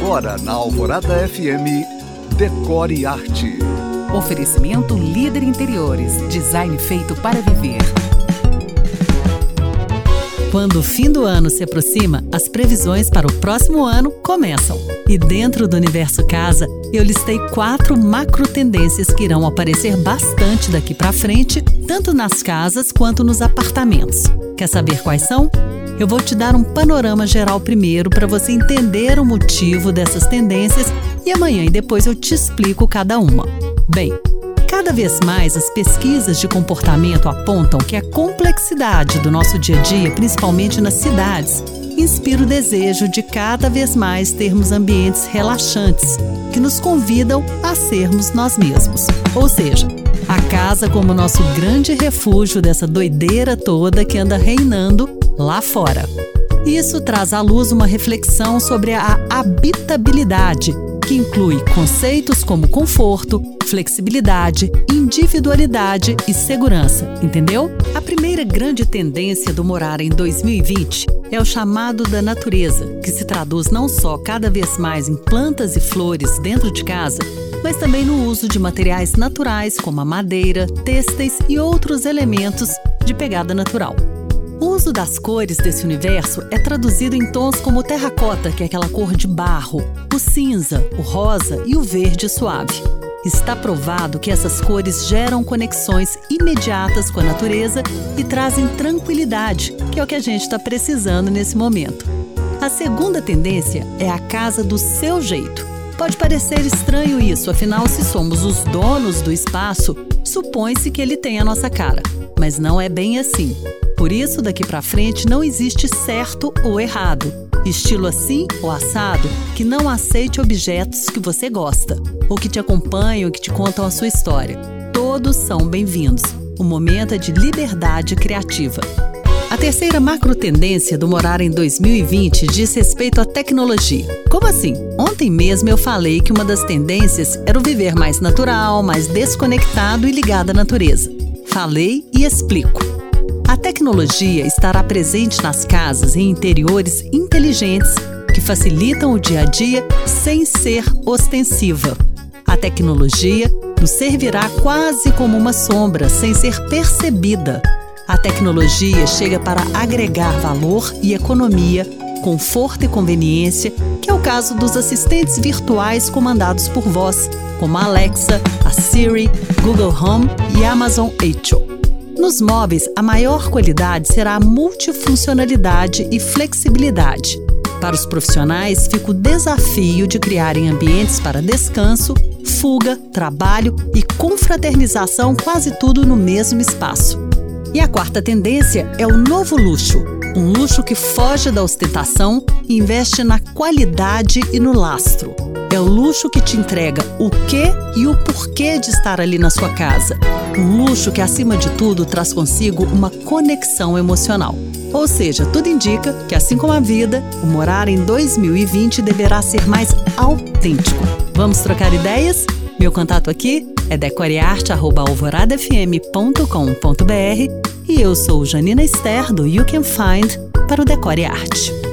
Agora na Alvorada FM, Decore Arte. Oferecimento Líder Interiores, design feito para viver. Quando o fim do ano se aproxima, as previsões para o próximo ano começam. E dentro do Universo Casa, eu listei 4 macro tendências que irão aparecer bastante daqui para frente, tanto nas casas quanto nos apartamentos. Quer saber quais são? Eu vou te dar um panorama geral primeiro para você entender o motivo dessas tendências e amanhã e depois eu te explico cada uma. Bem, cada vez mais as pesquisas de comportamento apontam que a complexidade do nosso dia a dia, principalmente nas cidades, inspira o desejo de cada vez mais termos ambientes relaxantes, que nos convidam a sermos nós mesmos. Ou seja, a casa como nosso grande refúgio dessa doideira toda que anda reinando lá fora. Isso traz à luz uma reflexão sobre a habitabilidade, que inclui conceitos como conforto, flexibilidade, individualidade e segurança, entendeu? A primeira grande tendência do morar em 2020 é o chamado da natureza, que se traduz não só cada vez mais em plantas e flores dentro de casa, mas também no uso de materiais naturais como a madeira, têxteis e outros elementos de pegada natural. O uso das cores desse universo é traduzido em tons como o terracota, que é aquela cor de barro, o cinza, o rosa e o verde suave. Está provado que essas cores geram conexões imediatas com a natureza e trazem tranquilidade, que é o que a gente está precisando nesse momento. A segunda tendência é a casa do seu jeito. Pode parecer estranho isso, afinal, se somos os donos do espaço, supõe-se que ele tem a nossa cara. Mas não é bem assim. Por isso, daqui para frente, não existe certo ou errado, estilo assim ou assado, que não aceite objetos que você gosta, ou que te acompanham, que te contam a sua história. Todos são bem-vindos. O momento é de liberdade criativa. A terceira macro tendência do morar em 2020 diz respeito à tecnologia. Como assim? Ontem mesmo eu falei que uma das tendências era o viver mais natural, mais desconectado e ligado à natureza. Falei e explico. A tecnologia estará presente nas casas e em interiores inteligentes que facilitam o dia a dia sem ser ostensiva. A tecnologia nos servirá quase como uma sombra, sem ser percebida. A tecnologia chega para agregar valor e economia, conforto e conveniência, que é o caso dos assistentes virtuais comandados por voz, como a Alexa, a Siri, Google Home e Amazon Echo. Nos móveis, a maior qualidade será a multifuncionalidade e flexibilidade. Para os profissionais, fica o desafio de criarem ambientes para descanso, fuga, trabalho e confraternização, quase tudo no mesmo espaço. E a quarta tendência é o novo luxo. Um luxo que foge da ostentação e investe na qualidade e no lastro. É o luxo que te entrega o quê e o porquê de estar ali na sua casa. Um luxo que, acima de tudo, traz consigo uma conexão emocional. Ou seja, tudo indica que, assim como a vida, o morar em 2020 deverá ser mais autêntico. Vamos trocar ideias? Meu contato aqui é decorearte@alvoradafm.com.br e eu sou Janina Esther do You Can Find para o Decore Arte.